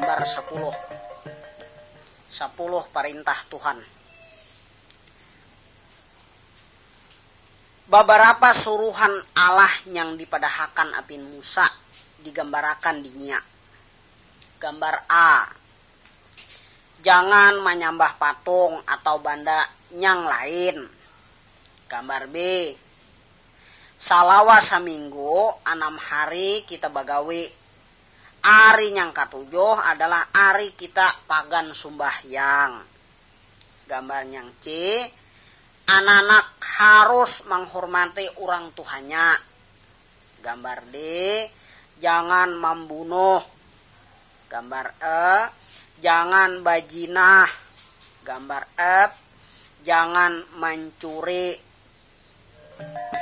Gambar 10 perintah Tuhan. Beberapa suruhan Allah yang dipadahakan apin Musa digambarakan di nya. Gambar A, jangan menyembah patung atau banda yang lain. Gambar B, salawa saminggu 6 hari kita bagawe. Hari yang ketujuh adalah hari kita pagan sumbahyang. Gambar yang C, anak-anak harus menghormati orang tuanya. Gambar D, jangan membunuh. Gambar E, jangan bajinah. Gambar F, jangan mencuri.